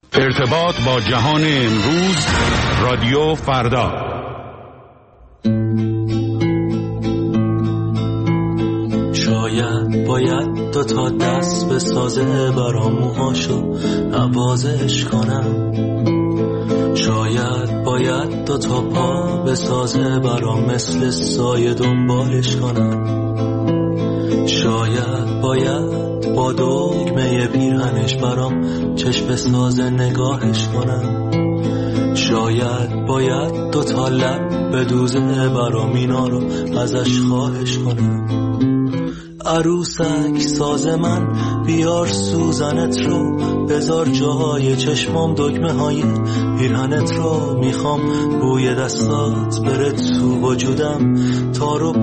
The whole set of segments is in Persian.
ارتباط با جهان امروز، رادیو فردا. شاید باید 2 تا دست به سازه برام موهاشو نوازش کنم، شاید باید 2 تا پا به سازه برام مثل سایه دنبالش کنم، شاید باید با دگمه پیرهنش برام چشم سازه نگاهش کنم، شاید باید 2 تا لب بدوزه برام اینا رو ازش خواهش کنم. عروسک ساز من بیار سوزنت رو، بذار جای چشمام دگمه های پیرهنت رو، میخوام بوی دستات بره تو وجودم تار و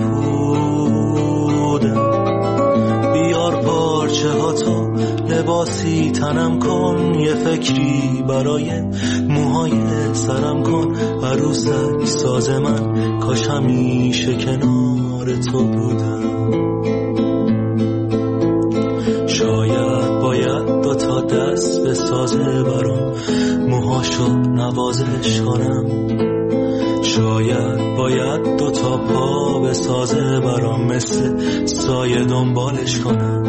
پودم، بیار پارچه ها تو لباسی تنم کن، یه فکری برای موهای سرم کن. عروسک ساز من کاش همیشه کنار تو بودم. شاید باید 2 تا دست به سازه برام موهاشو نوازش کنم، شاید باید 2 تا پا به سازه برام مثل سایه دنبالش کنم،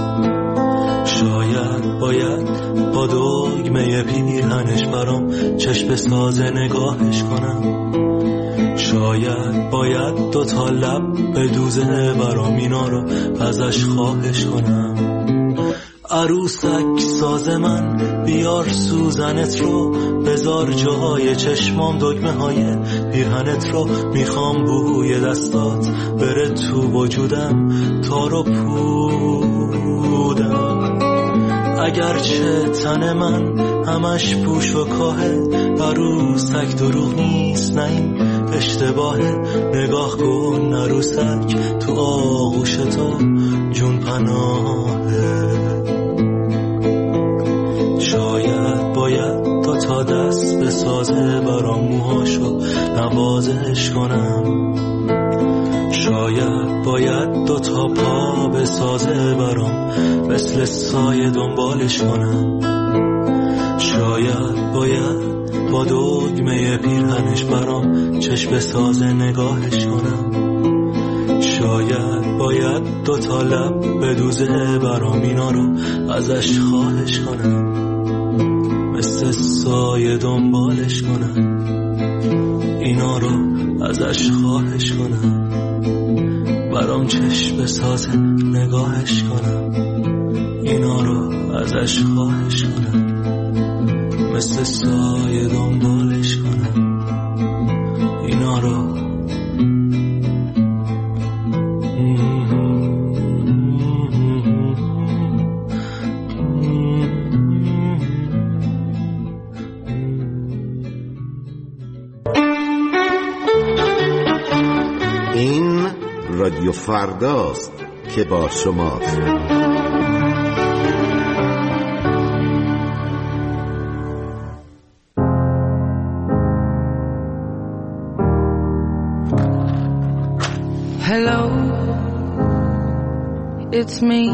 شاید باید با دگمه پیرهنش برام چشم سازه نگاهش کنم، شاید باید 2 تا لب بدوزه برام اینا رو ازش خواهش کنم. عروسک ساز من بیار سوزنت رو، بذار جاهای چشمام دگمه های پیرهنت رو، میخوام بوی دستات بره تو وجودم تار و پودم. اگرچه تن من همش پوش و کاهه، عروسک دروغ نیست نه این اشتباهه، نگاه کن عروسک تو آغوش تو جون پناهه. شاید باید 2 تا دست به سازه برام موهاشو نوازش کنم، شاید باید 2 تا پا به سازه برام مثل سایه دنبالش کنم، شاید باید با دگمه پیرهنش برام چشم سازه نگاهش کنم، شاید باید 2 تا لب بدوزه برام اینا رو ازش خواهش کنم، مثل سایه دنبالش کنم، اینا رو ازش خواهش کنم، برام چشم سازه نگاهش کنم، اینا رو ازش خواهش کنم، مثل سایه دنبالش کنم، اینا رو. این رادیو فرداست که با شماست. Hello, it's me.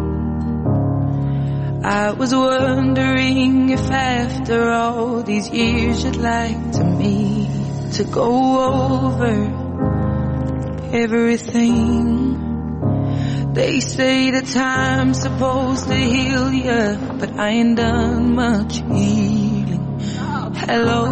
I was wondering if after all these years you'd like to meet to go over everything. They say the time's supposed to heal ya, but I ain't done much healing. Hello,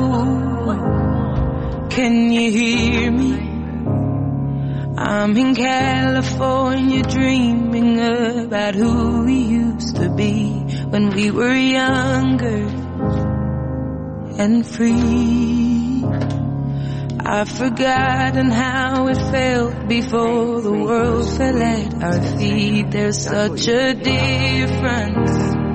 can you hear me? I'm in California dreaming about who we used to be when we were younger and free. I've forgotten how it felt before the world fell at our feet. There's such a difference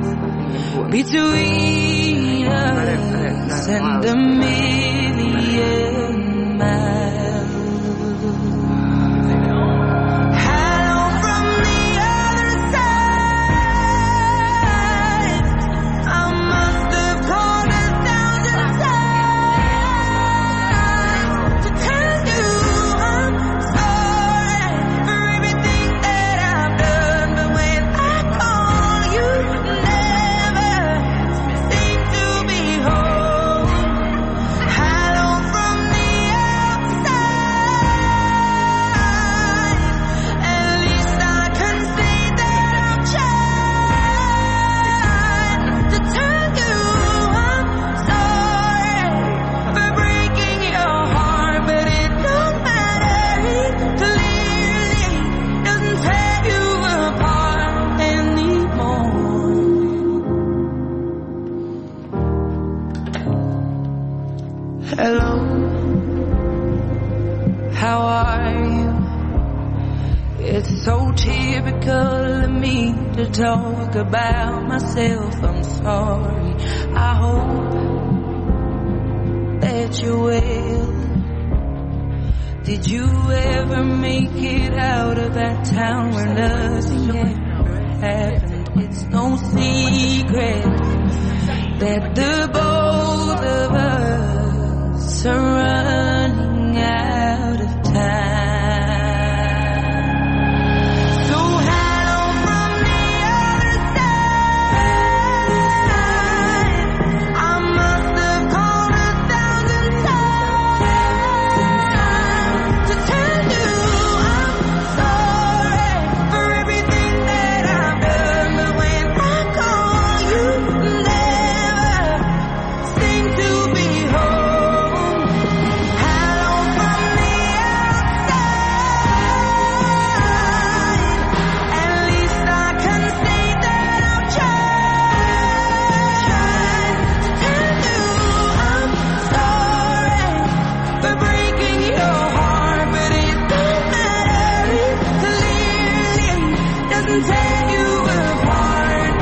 between us and a million miles. To be Hello, how are you? It's so typical of me to talk about myself. I'm sorry. I hope that you're well. Did you ever make it out of that town where nothing ever happened? It's no secret that the both of us are running out of time. So hello from the other side. I must have called 1,000 times to tell you I'm sorry for everything that I've done. But when I call, you never seem to be home. Hello from the outside. At least I can say that I've tried to tell you I'm sorry for breaking your heart. But it don't matter, it clearly doesn't take you apart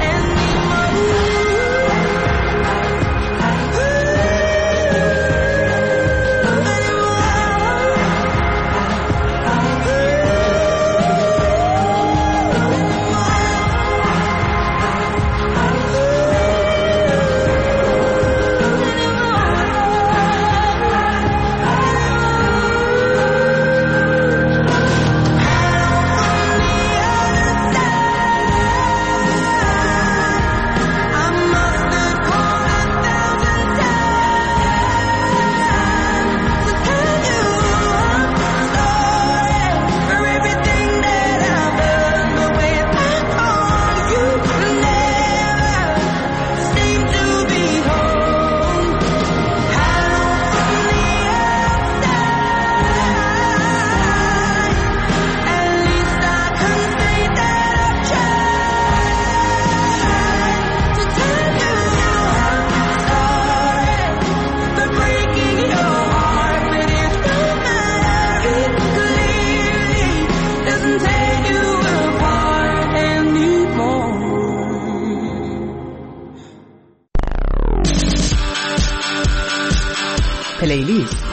پلیلیست.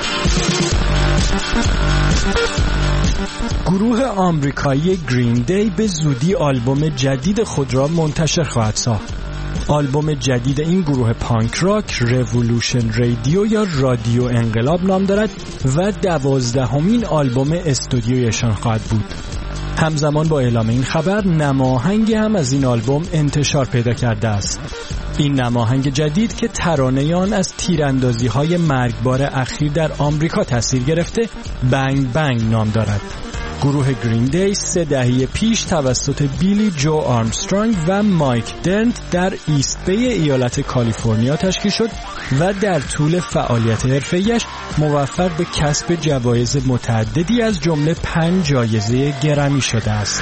گروه آمریکایی گرین دی به زودی آلبوم جدید خود را منتشر خواهد ساخت. آلبوم جدید این گروه پانک راک رولوشن رادیو یا رادیو انقلاب نام دارد و 12مین آلبوم استودیویشان خواهد بود. همزمان با اعلام این خبر نماهنگی هم از این آلبوم انتشار پیدا کرده است. این نماهنگ جدید که ترانه آن از تیراندازی‌های مرگبار اخیر در آمریکا تاثیر گرفته بنگ بنگ نام دارد. گروه گرین دی 3 دهه پیش توسط بیلی جو آرمسترانگ و مایک درنت در ایست بی ایالت کالیفرنیا تشکیل شد و در طول فعالیت حرفه‌ایش موفق به کسب جوایز متعددی از جمله 5 جایزه گرمی شده است.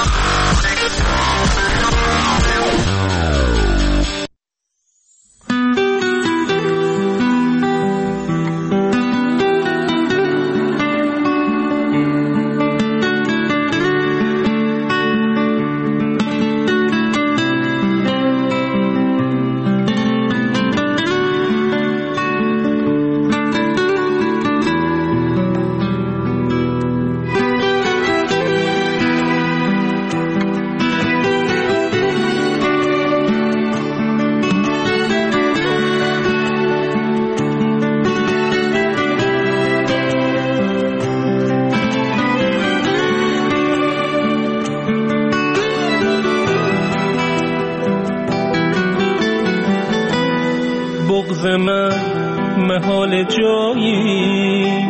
بغض من محال جایی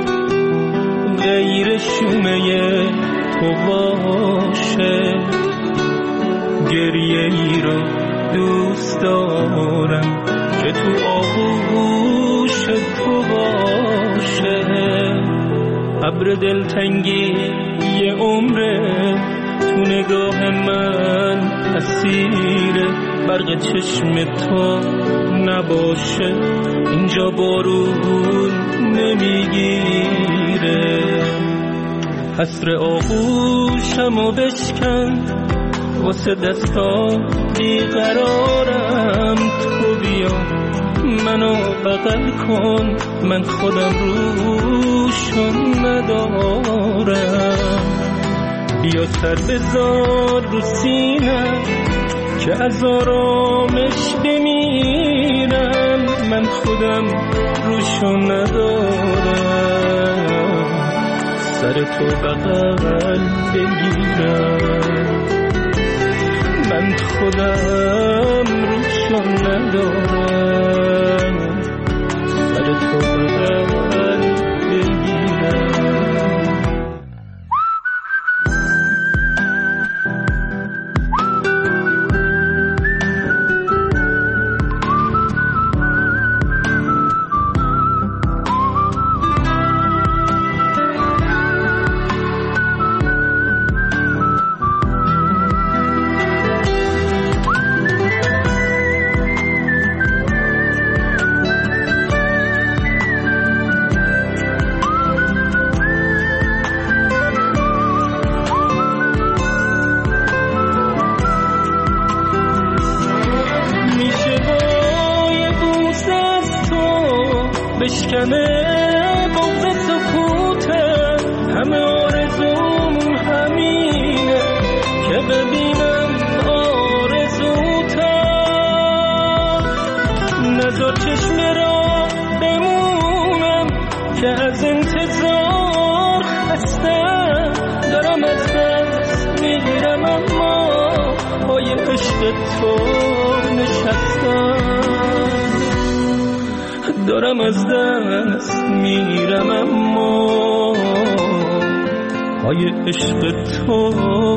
غیر شومه تو باشه، گریه ای رو دوست دارم که تو آغوش تو باشه، ابر دلتنگی یه عمره تو نگاه من اسیره، برق چشم تو نباشه اینجا بارون نمیگیره. حسر آغوشمو بشکن واسه دستا بیقرارم، تو بیا منو بغل کن من خودم روشون ندارم. بیا سر بذار رو سینم که از آرامش بمیرم، من خودم روشون ندارم. سر تو بغل بگیرم من خودم روشون ندارم. سر تو بغل بگیرم. بشکنه بغض سکوته، همه آرزوم همینه که ببینم آرزوتم. نذار چشم را بمونم که از انتظار خستم، دارم از دست میگیرم اما پای عشق تو نشستم. دارم از دست میرم اما پای عشق تو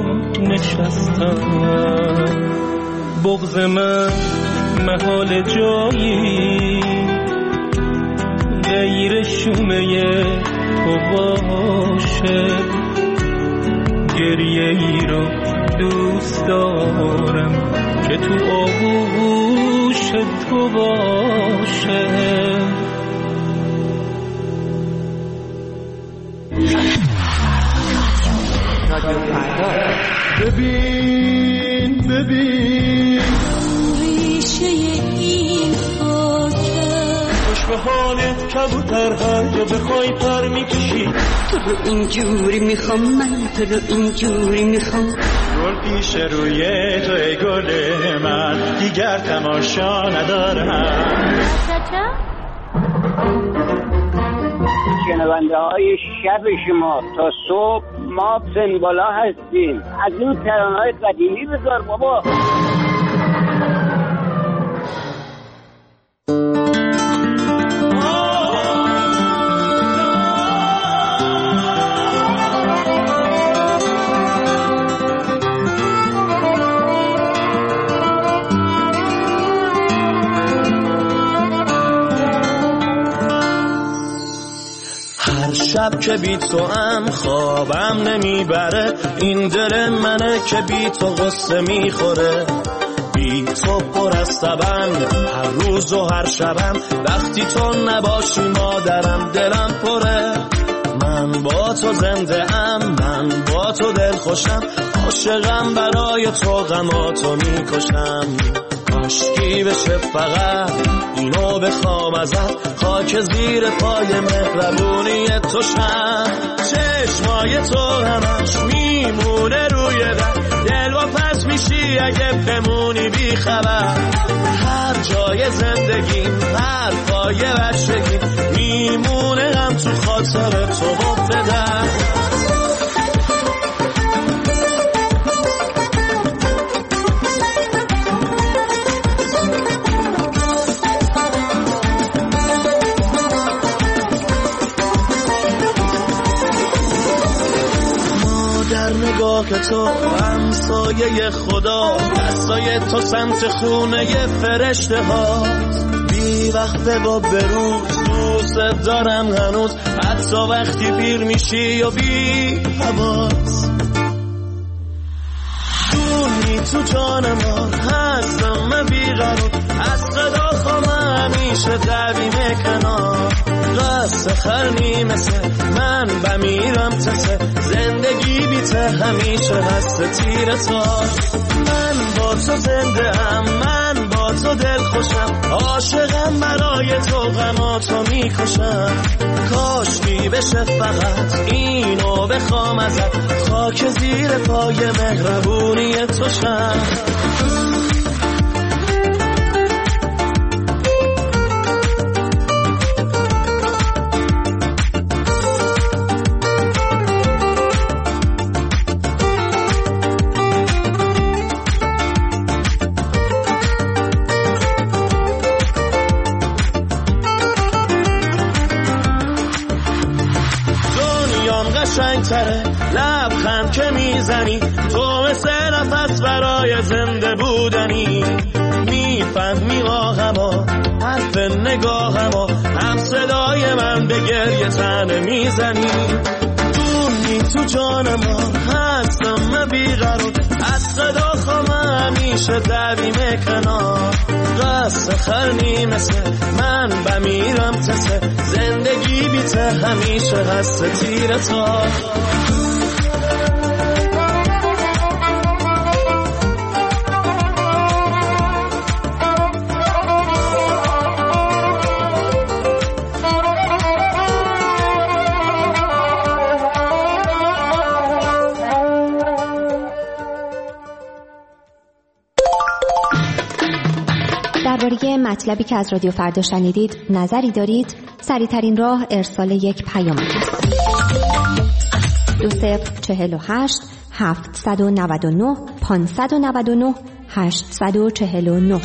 نشستم. بغض من محال جایی غیر شومه تو باشه، گریه ای رو دوست دارم که تو آغوش تو باشه. ببین ببین ریشه این خاکه، خوش به حالت کبوتر هر جا بخوای پر میکشی. تو رو اینجوری میخوام من، تو رو اینجوری میخوام. گل پیش روی توی گل من، دیگر تماشا ندارم. شنونده های شب شما تا صبح ما پنبالا هستیم. از این ترانه‌های قدیمی بذار بابا. شب که بی تو هم خوابم نمیبره، این دل منه که بی تو غصه میخوره. بی تو پر از تبم هر روز و هر شبم، وقتی تو نباشی مادرم دلم پره. من با تو زنده ام، من با تو دل خوشم، عاشقم برای تو غماتو میکشم. کاشکی بشه فقط اینو بخوام ازت، خاک زیر پای مهربونی تو شم. چشمای تو همش میمونه روی در، دل و پس میشی اگه بمونی بی خبر. هر جای زندگیم، هر پای بچگی، میمونه هم تو خاطر تو مبتدر. نگاه تو همسایه خدا، دستای تو سمت خونه فرشته ها. بی وقت با بروز دوست دارم هنوز، حتی وقتی پیر میشی و بی حواس. دونی تو جان ما هستم من بیقرار از صدا خواهم همیشه دویم کنار قصد خرنی مثل من بمیرم تسه زندگی بیته همیشه هست تیر تار من با تو زنده ام من با تو دل خوشم عاشقم برای تو غماتو میکشم کاش می بشه فقط اینو بخوام ازت خاک زیر پای مهربونی تو شم لبخند که میزنی تو مثل نفس برای زنده بودنی میفهمی آهما حرف نگاهما هم صدای من به گریه تنه میزنی دونی تو جانما هستم من بیقرار از صدا خواهم همیشه دویم کنار قصد خرنی مثل من بمیرم تسه زندگی بیته همیشه هست تیر تار درباره مطلبی که از رادیو فردا شنیدید نظری دارید؟ سریع‌ترین راه ارسال یک پیام است. 2048 799 599 849.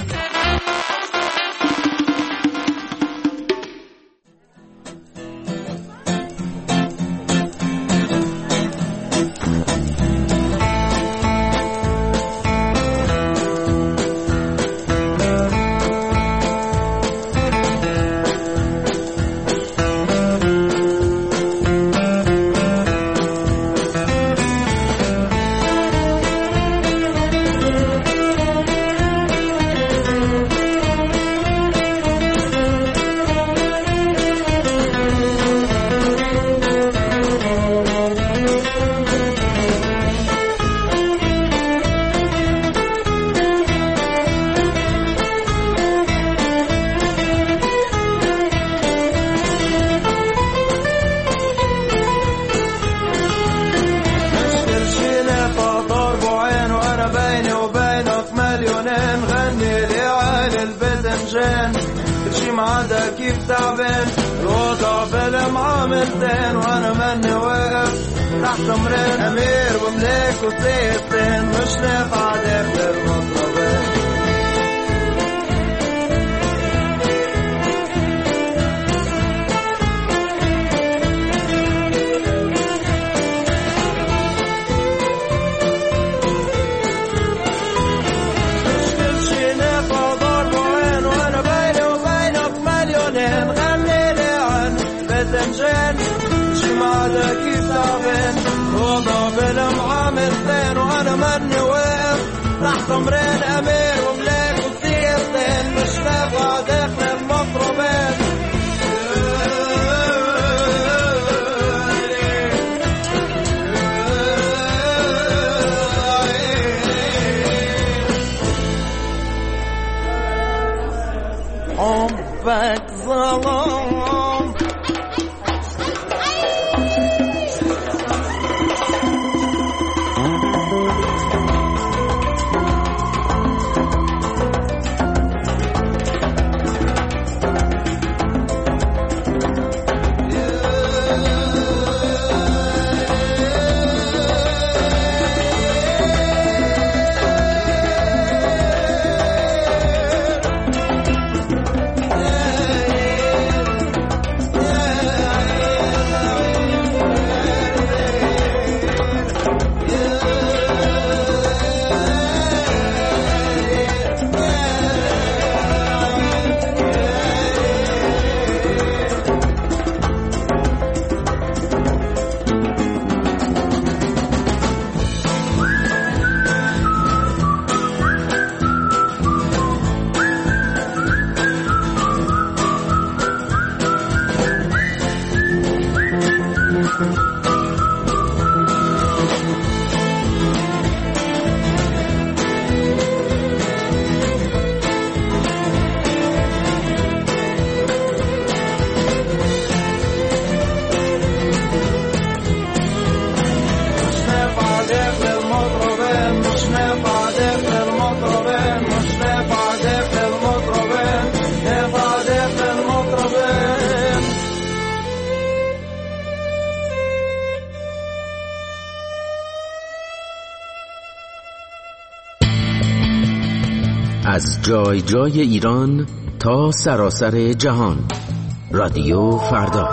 از جای جای ایران تا سراسر جهان. رادیو فردا.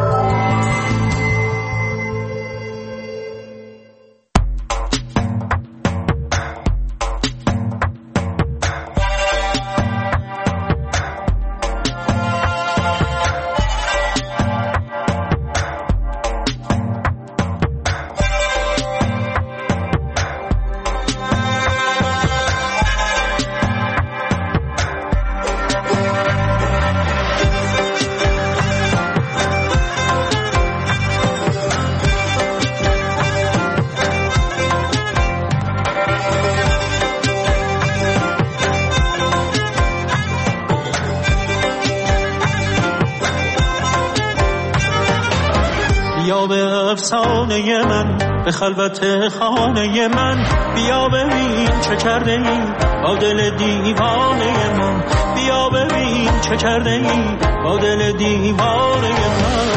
بیا به افسانه من، به خلوت خانه من، بیا ببین چه کرده ای با دل دیوانه من، بیا ببین چه کرده ای با دل دیوانه من.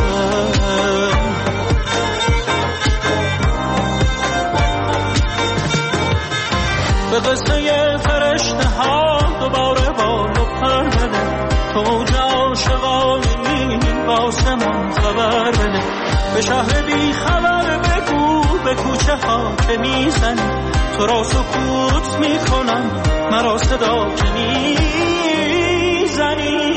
به قصه فرشته ها دوباره بال و پر بده، تو عاشقانه آسمان خبر بده، به شهر بی خبر بگو به کوچه ها که میزنی، تو را سکوت میکنم مرا صدا که میزنی.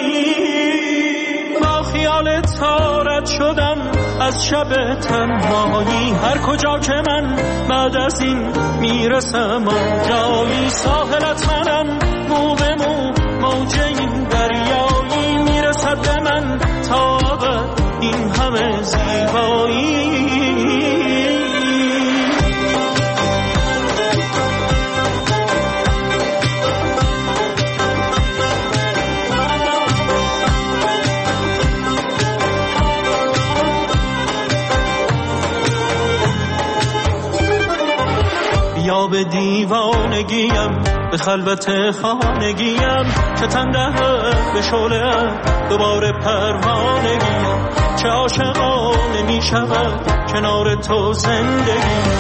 با خیال تارت شدم از شب تنهایی، هر کجا که من بعد از این میرسم آنجایی، ساحلت منم مو به مو موج این دریایی، میرسد به من تا ابد این همه زیبایی. بیا به دیوانگیم، به خلوت خانگیم، چه تنده به شعله دوباره پروانگیم، چه عاشقانه می شود کنار تو زندگیم.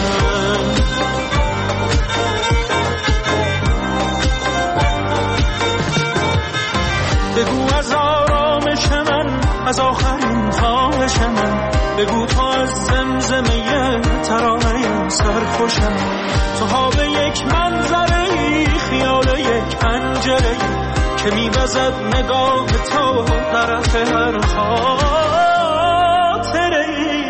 بگو از آرامش من، از آخرین خواهش من، بگو تو از زمزمه ترانه سرخوشم، تو ها به یک منظره، خیال یک پنجره که می‌وزد نگاه تو طرف هر خاطره.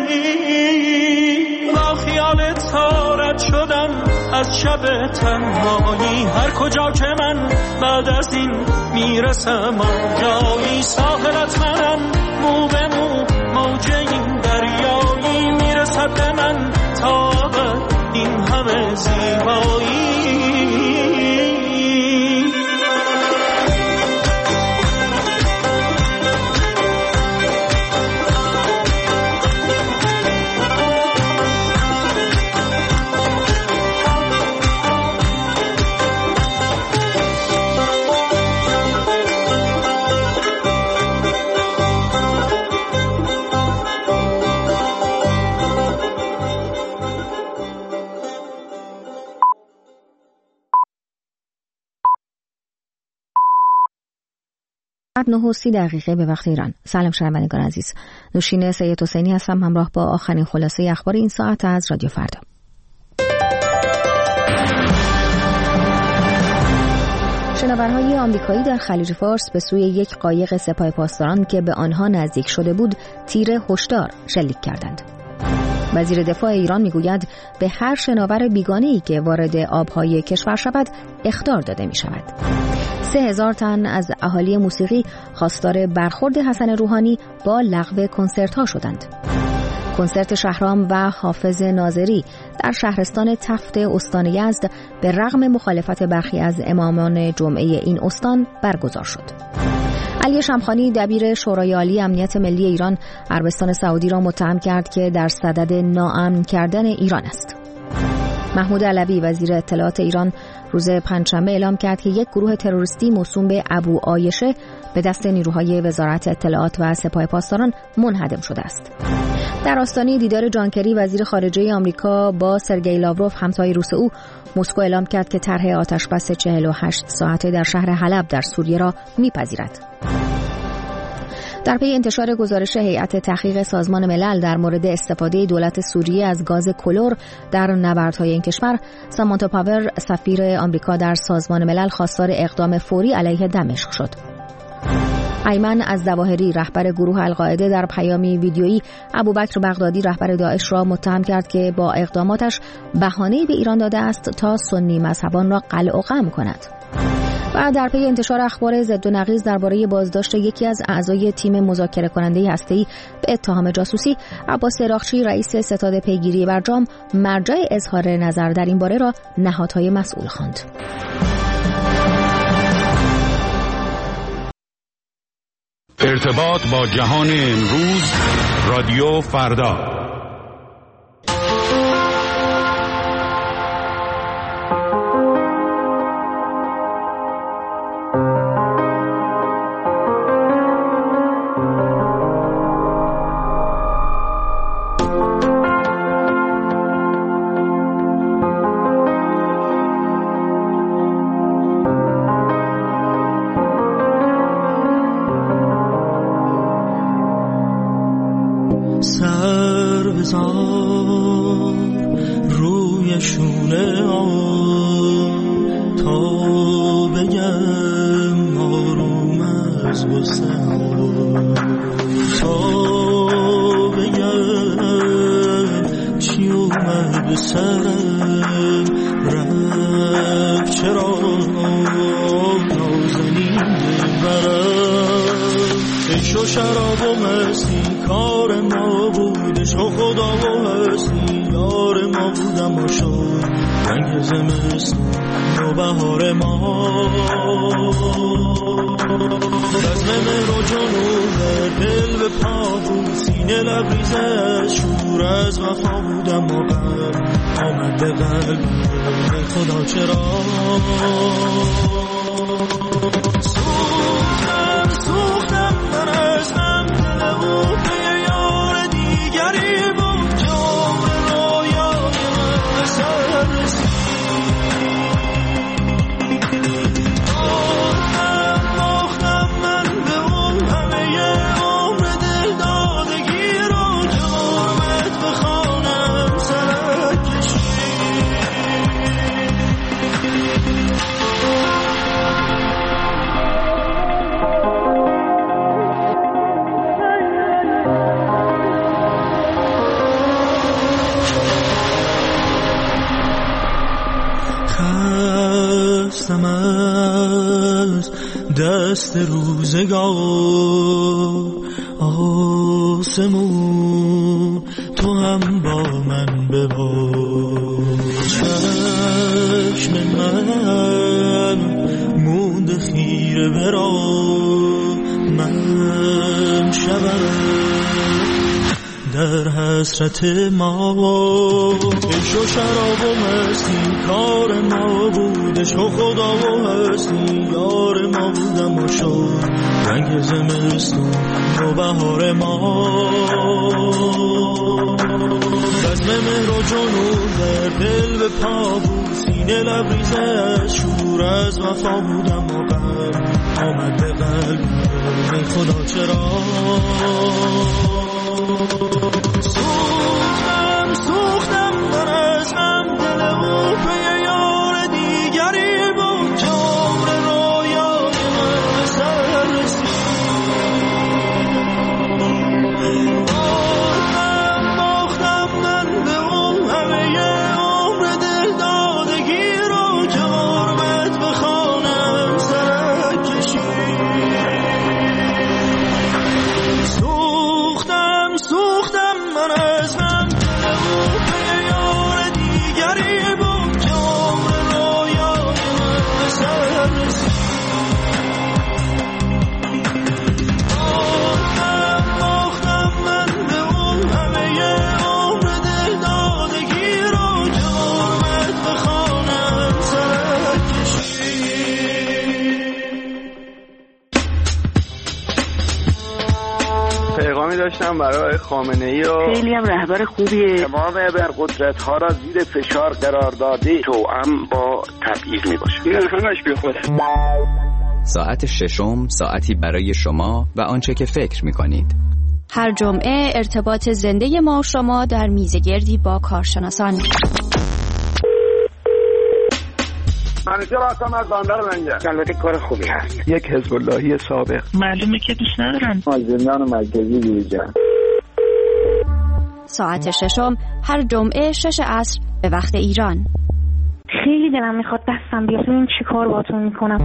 با خیال تارت شدم از شب تنهایی، هر کجا که من بعد از این میرسم آنجایی، ساحلت منم مو به مو موج این دریایی، میرسد به من تا ابد این همه زیبایی. ساعت 9:30 به وقت ایران. سلام شنوندگان عزیز. نوشین سید حسینی هستم، همراه با آخرین خلاصه اخبار این ساعت از رادیو فردا. شناورهای آمریکایی در خلیج فارس به سوی یک قایق سپاه پاسداران که به آنها نزدیک شده بود تیر هشدار شلیک کردند. وزیر دفاع ایران میگوید به هر شناور بیگانه‌ای که وارد آبهای کشور شود اخطار داده می شود. 3000 تن از اهالی موسیقی خواستار برخورد حسن روحانی با لغو کنسرت‌ها شدند. کنسرت شهرام و حافظ ناظری در شهرستان تفت استان یزد به رغم مخالفت برخی از امامان جمعه این استان برگزار شد. علی شمخانی دبیر شورای عالی امنیت ملی ایران عربستان سعودی را متهم کرد که در صدد ناامن کردن ایران است. محمود علوی وزیر اطلاعات ایران روز پنجشنبه اعلام کرد که یک گروه تروریستی موسوم به ابو عایشه به دست نیروهای وزارت اطلاعات و سپاه پاسداران منهدم شده است. در آستانه دیدار جان کری وزیر خارجه آمریکا با سرگئی لاوروف همتای روس او مسکو اعلام کرد که طرح آتشبس 48 ساعته در شهر حلب در سوریه را می‌پذیرد. در پی انتشار گزارش هیئت تحقیق سازمان ملل در مورد استفاده دولت سوریه از گاز کلور در نبردهای این کشور، سامانتا پاور سفیر آمریکا در سازمان ملل خواستار اقدام فوری علیه دمشق شد. ایمن الظواهری رهبر گروه القاعده در پیامی ویدیویی ابوبکر بغدادی رهبر داعش را متهم کرد که با اقداماتش بهانه‌ای به ایران داده است تا سنی مذهبان را قلع و قم کند. و در پی انتشار اخبار ضد و نقیض درباره بازداشت یکی از اعضای تیم مذاکره کننده هسته‌ای به اتهام جاسوسی، عباس راخچی رئیس ستاد پیگیری برجام مرجع اظهار نظر در این باره را نهادهای مسئول خواند. ارتباط با جهان امروز، رادیو فردا. سر بزار روی شونه تا بگم آروم از غصه تا بگم چی اومد به سرم رفت چرا نازنین برم عشق و شراب و مستی کار ما بود، عشق و خدا و هستی یار ما بودم و شد رنگ زمستون و بهار ما بزم مهر و جنون دل به پا بود، سینه لبریز از شور از وفا بودم و قلب آمد به قلب خدا چرا سوختم من از من دلمو به یار دیگری بود، جام رویای من سر رسید باختم من به اون همه عمر دل دادگی رو جرمت بخوانم سرک کشید خستم از دست روزگار آسمون تو هم با من ببار چشم من موند خیره برا من شبم در حسرت ما عشق و شراب و مستی کار ما بود، عشق و خدا و هستی یار ما بودم و شد رنگ زمستون و بهار ما بزم مهر و جنون در دل به پا بود، سینه لبریز از شور از وفا بودم و قلب آمد به قلب خدا چرا سوختم من از من دلمو به یار دیگری بود، جام رویای من سر رسید باختم من به اون همه عمر دل دادگی رو جرمت بخوانم سرک کشید سوختم من پیغامی داشتم برای خامنه‌ای و خیلی هم رهبر خوبیه. تمام ابرقدرت‌ها را زیر فشار قرار داده توأم با تبعیض میباشه. این همش بیخوده. ساعت ششم ساعتی برای شما و آنچه که فکر می‌کنید. هر جمعه ارتباط زنده ما و شما در میزگردی با کارشناسان. منیجر هستم از بندر منجر. البته کار خوبی هست. یک حزب اللهی سابق. معلومه که دوست ندارن. زندان مرکزی بیرجان. ساعت ششم هر جمعه 6 عصر به وقت ایران. خیلی دلم میخواد دستم بیاد ببین چی کار باهاتون میکنم.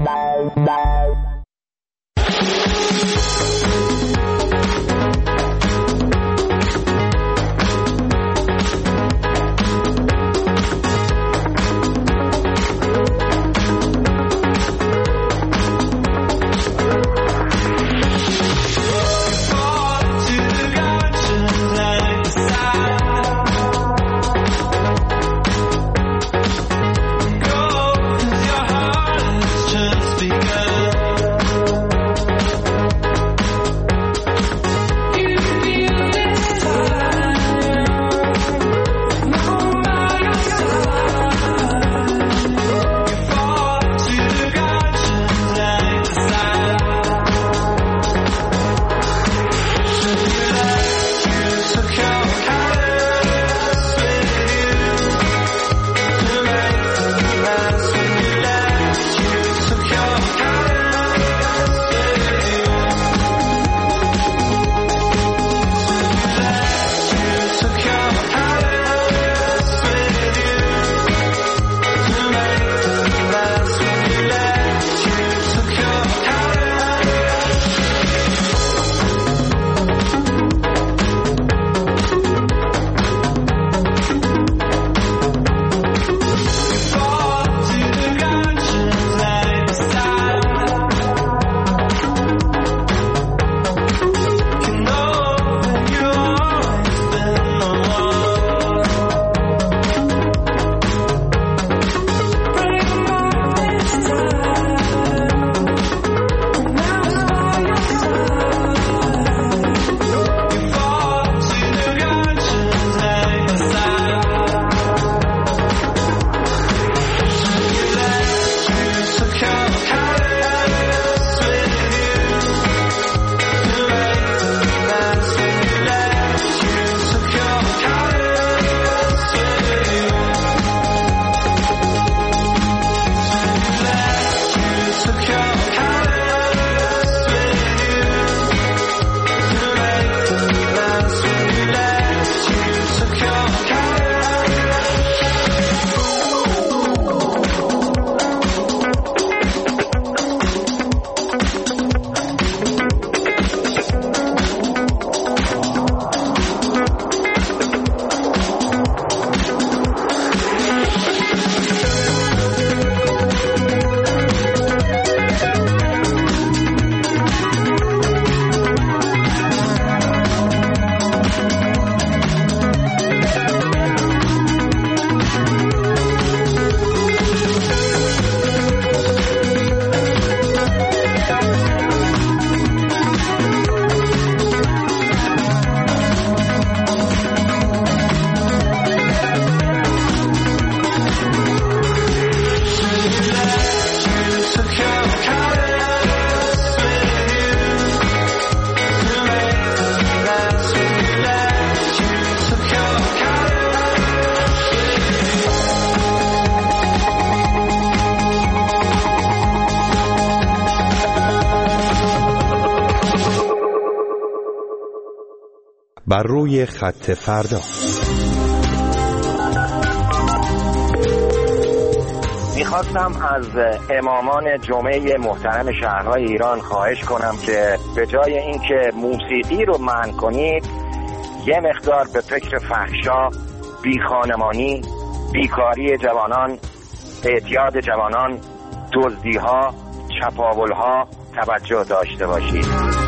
بر روی خط فردا. میخواستم از امامان جمعه محترم شهرهای ایران خواهش کنم که به جای اینکه موسیقی رو منع کنید یه مقدار به فکر فحشا، بیخانمانی، بیکاری جوانان، اعتیاد جوانان، دزدی‌ها، چپاول‌ها توجه داشته باشید.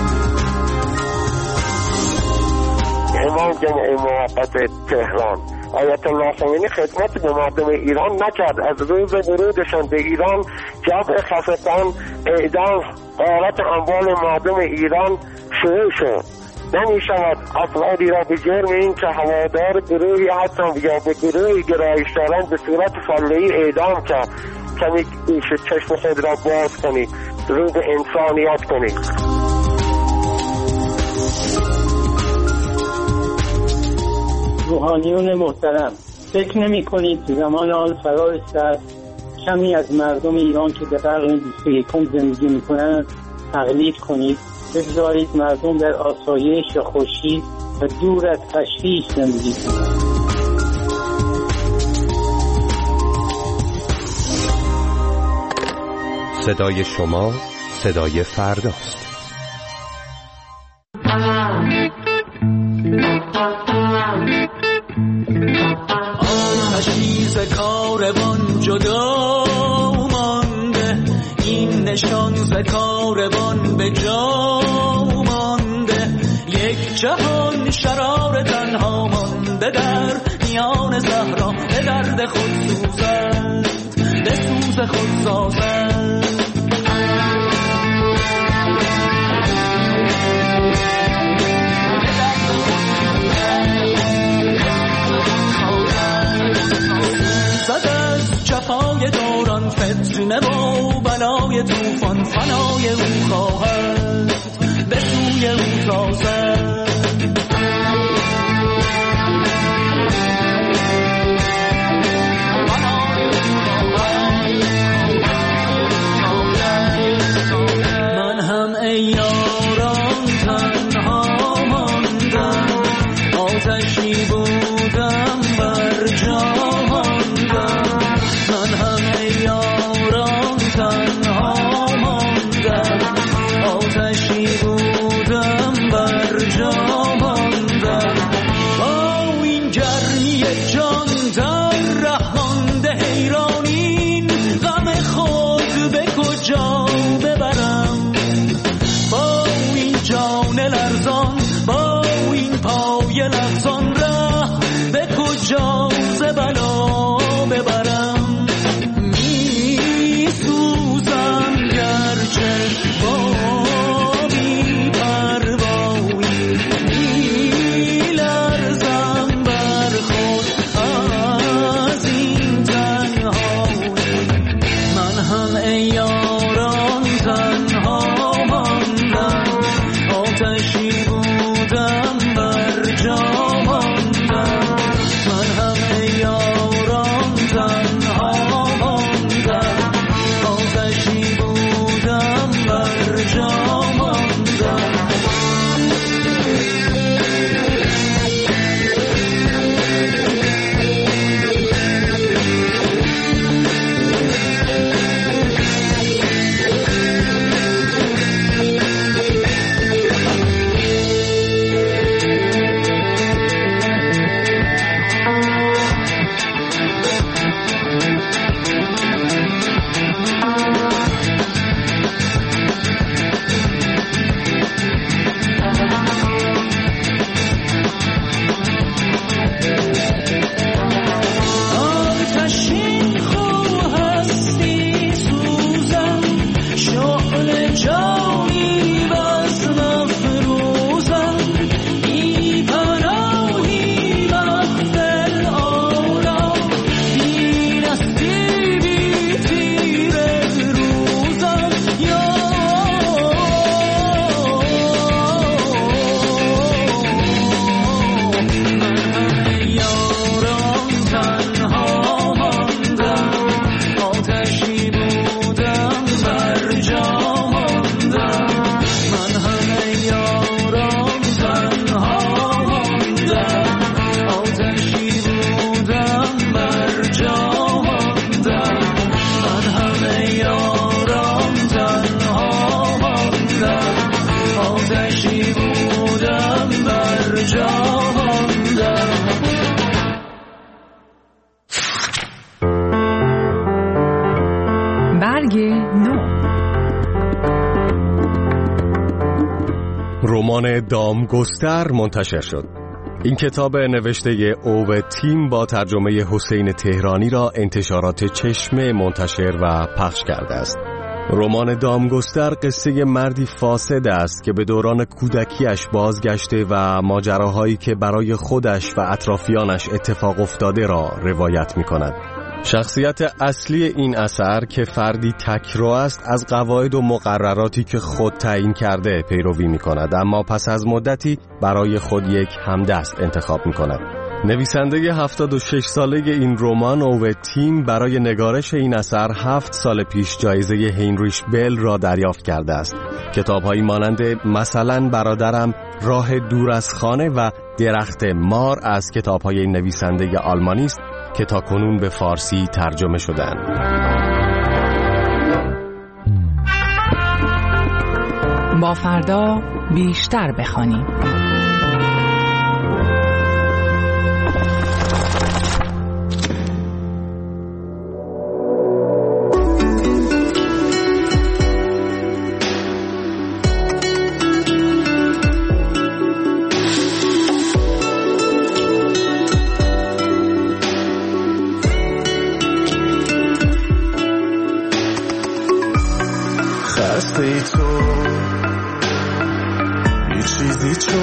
امام جمعه موقت تهران آیت الله خمینی خدمت به مردم ایران نکرد. از روز ورودشان به ایران جبر خفتن، اعدام، غارت اموال مردم ایران شروع شد. نمی شود افرادی را به جرم این که هوادار گروهی هستند یا به گروهی گرایش دارند به صورت فاله‌ای اعدام کرد. کمی چشم خود را باز کنید، رو به انسانیت کنید. روحانیون محترم، فکر نمی کنید زمان آن فرا رسیده است کمی از مردم ایران که در قرن 21 زندگی می کنند تقلید کنید؟ بگذارید مردم در آسایش و خوشی و دور از تشویش زندگی کنند. صدای شما صدای فرداست. آتشی ز کاروان جدا مانده، این نشان ز کاروان به جا مانده. یک جهان شرار تنها مانده در میان صحرا، به درد خود سوزند، به سوز خود سازند. زد از جفای دوران فتنه و بلای توفان، فنای او خواهد به سوی او تازد. من هم ای یاران تنها ماندم، آتشی بودم بر جا ماندم. من هم ای یاران تنها ماندم، آتشی بودم بر جا ماندم. با این گرمی جان در ره مانده حیرانین، غم خود به کجا ببرم؟ با این جان لرزان، با این پای لرزان، ره به کجا ز بلا ببرم؟ می سوزم گرچه با بی پروایی، می لرزم بر خود از این تنهایی. من هم ای یاران تنها ماندم، آتشی بودم بر جا ماندم. من هم ای یاران تنها ماندم، آتشی بودم بر جا ماندم. آتشین خو هستی سوزم، شعله جانی بس مفروزم. بی پناهی مغفل آرام، بی نستی بی تیر روزم. یاران تنها ماندم، آتشی بودم بر جا ماندم. من همه یاران تنها ماندم، آتشی بودم بر جا ماندم. من همه یاران تنها ماندم، آتشی بودم بر جا ماندم. برگ نو. رمان دامگستر منتشر شد. این کتاب نوشته اوو تیم با ترجمه حسین تهرانی را انتشارات چشمه منتشر و پخش کرده است. رمان دامگستر قصه مردی فاسد است که به دوران کودکیش بازگشته و ماجراهایی که برای خودش و اطرافیانش اتفاق افتاده را روایت می کند. شخصیت اصلی این اثر که فردی تکرو است از قواعد و مقرراتی که خود تعیین کرده پیروی می کند، اما پس از مدتی برای خود یک همدست انتخاب می کند. نویسنده 76 ساله این رمان اوو تیم برای نگارش این اثر 7 سال پیش جایزه هینریش بل را دریافت کرده است. کتاب‌هایی مانند مثلا برادرم، راه دور از خانه و درخت مار از کتاب‌های این نویسنده آلمانی است که تاکنون به فارسی ترجمه شدند. با فردا بیشتر بخوانیم. خسته تو یه چیزی تو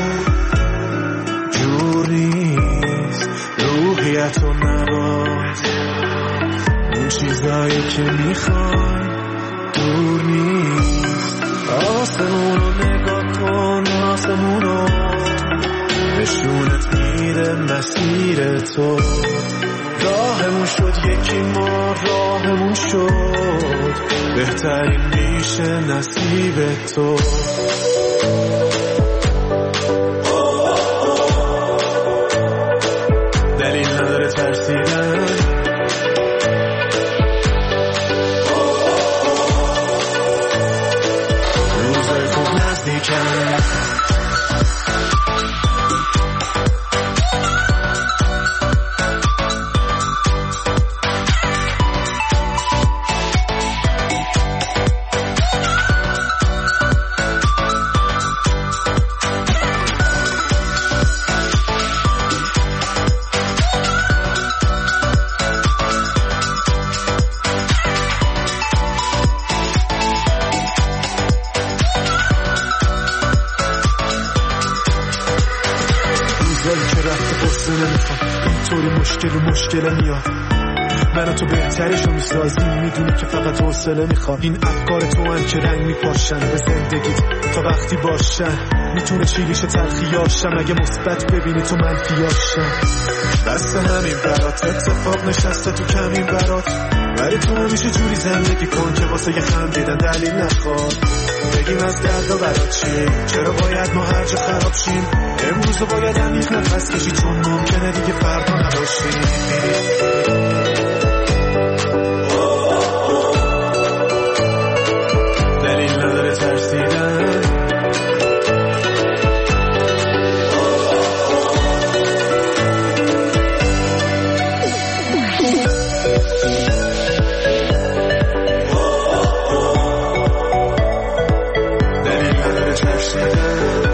جور نیست، روحیت و نباز اون چیزایی که میخوای دور نیست. آسمون رو نگاه کن، آسمون رو نشونت میده مسیر تو. راهمون شد یکی، ما راهمون شد بهترین میشه نصیب تو. دلیل نداره ترسیدن، روزای خوب نزدیکن. مشکل میاد من و تو بهترشو میسازیم، میدونی که فقط حوصله میخواد. این افکار تو هم که رنگ میپاشن به زندگیت تا وقتی باشن، میتونه چیلیش تلخیاشم اگه مثبت ببینی تو منفیاشم. دست همین برات اتفاق نشسته تو کمین برات، ولی تو همیشه جوری زندگی کن که واسه یه خندیدن دلیل نخواد. بگیم از دردا برات چی، چرا باید ما هر جا خراب شیم؟ امروز باید عمیق نفس کشی چون ممکنه دیگه فردا نباشیم. دلیل نداره ترسیدن، دلیل نداره ترسیدن.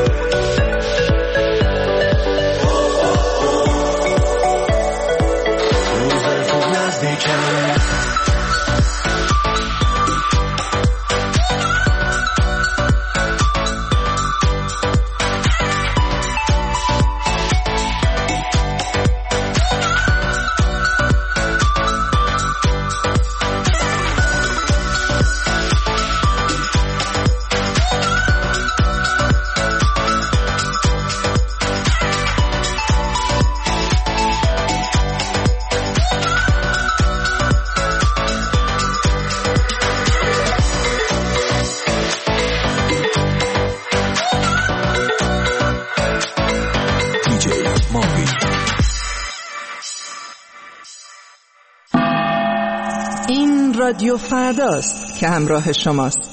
این رادیو فرداست که همراه شماست.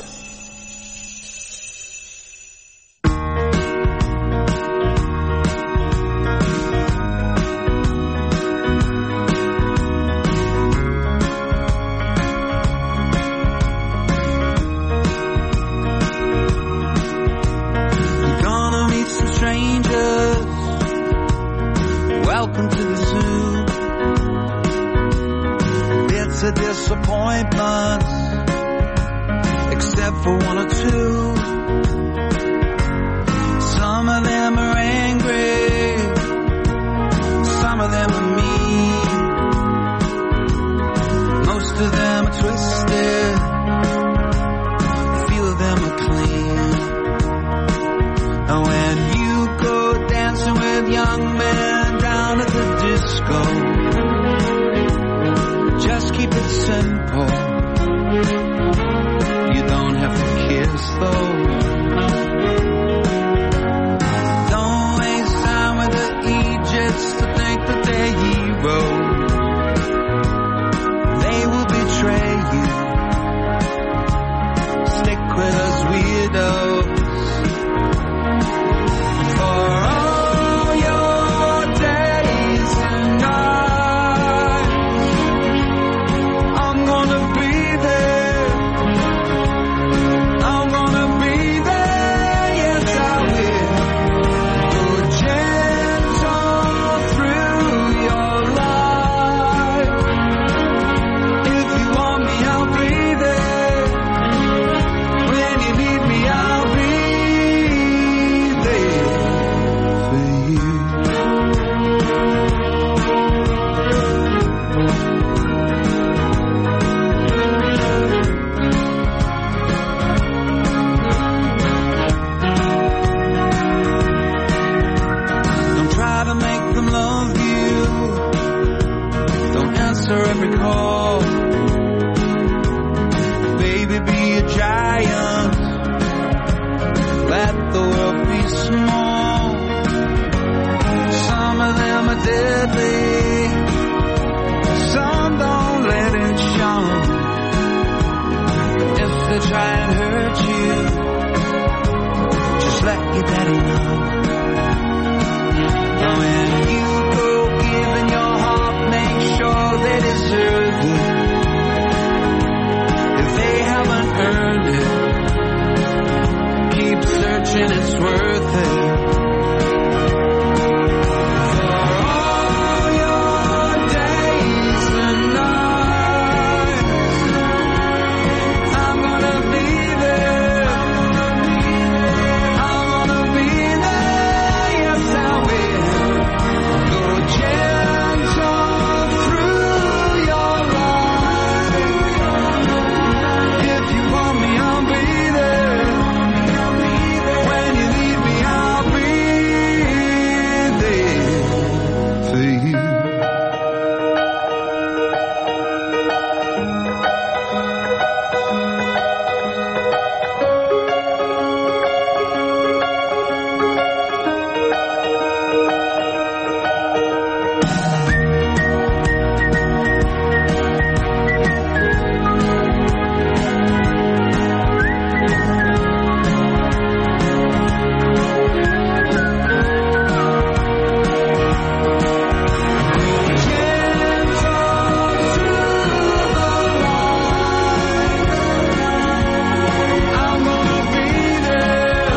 or two. Some of them are angry, some of them are mean, most of them are twisted, a few of them are clean. And when you go dancing with young men down at the disco, just keep it simple. You don't have to kiss though. Don't waste time with the Egypts to think that they're heroes. They will betray you. Stick with us weirdos. For all your days and nights, I'm gonna be there. I'm gonna be there, yes I will. Go gentle through your life. If you want me, I'll be there. When you need me, I'll be there for you. Don't try to make them love you. Don't answer every call. Baby, be a giant. Let the world be small. Some of them are deadly. Some don't let it show. If they try and hurt you, just let your daddy know. And when you go giving your heart, make sure they deserve it. If they haven't earned it, keep searching, it's worth it. For all your days and nights, I'm gonna be there. I'm gonna be there, yes I will. Go gentle through your life. If you want me, I'll be there. When you need me, I'll be there for you. I'm gonna be there.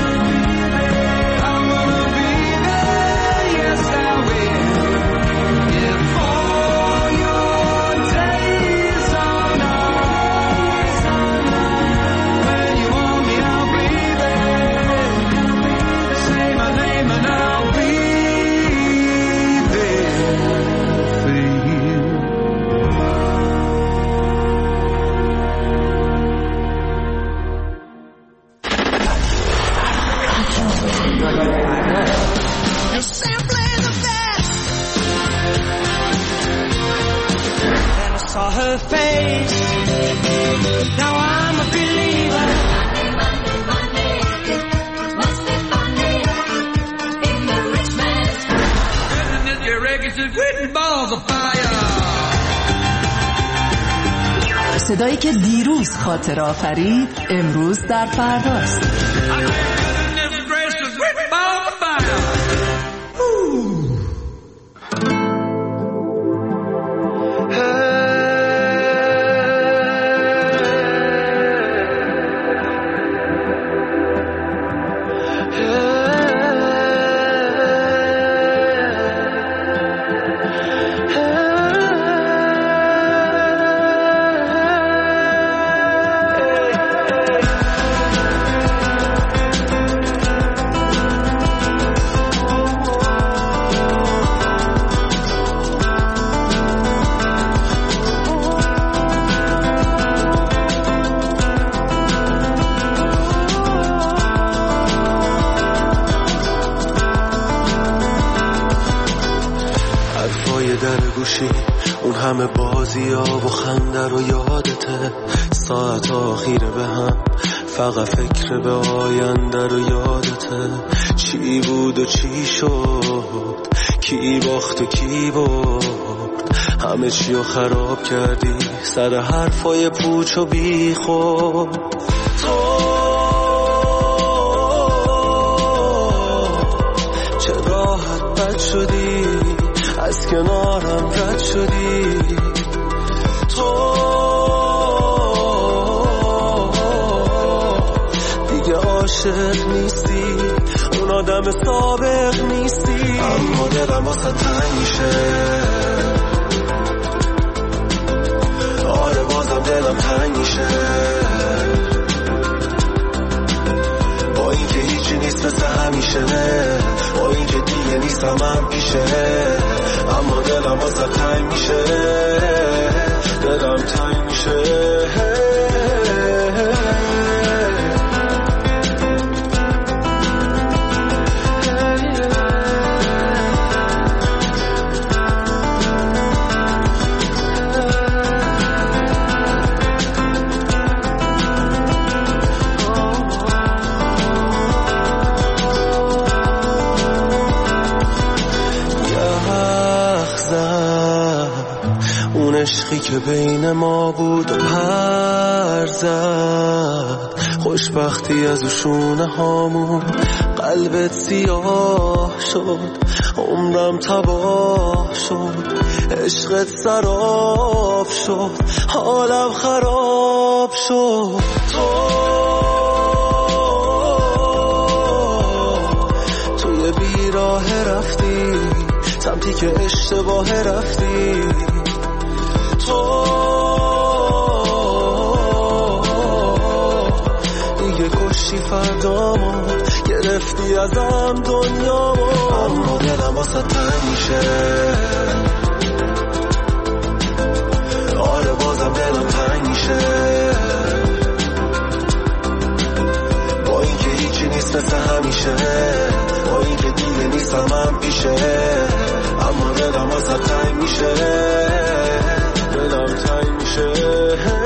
I'm gonna be there, yes I will. If all your days are nights, when you want me, I'll be there. Say my name and I'll be there for you. You're simply the best. Then I saw her face. Now I'm a believer. Isn't it your records written balls of fire? صدایی که دیروز خاطره آفرید امروز در فرداست. باشی، اون همه بازی ها و خنده رو یادته، ساعت آخیره به هم فقط فکر به آینده رو یادته، چی بود و چی شد، کی باخت و کی برد، همه چی رو خراب کردی سر حرفای پوچ و بی خود. تو چه راحت بد شدی، از کنارم رد شدی، تو دیگه عاشق نیستی، اون آدم سابق نیستی، اما دلم واسه تنگ میشه، آره بازم دلم تنگ میشه، با اینکه هیچی نیست مثل همیشه، با اینکه دیگه نیستم من پیشه، اما دلم واسه تنگ میشه، دلم تنگ میشه. عشقی که بین ما بود و پر زد، خوشبختی از شونه هامون، قلبت سیاه شد، عمرم تباه شد، عشقت سراب شد، حالم خراب شد. توی بیراه رفتی، سمتی که اشتباه رفتی، تو دیگه کشتی فردامو، گرفتی ازم دنیامو، اما دلم واسه تنگ میشه، آره بازم دلم تنگ میشه، با اینکه هیچی نیست مثل همیشه، با اینکه دیگه نیستم من پیشه، اما دلم واسه تنگ میشه، دلم تنگ میشه.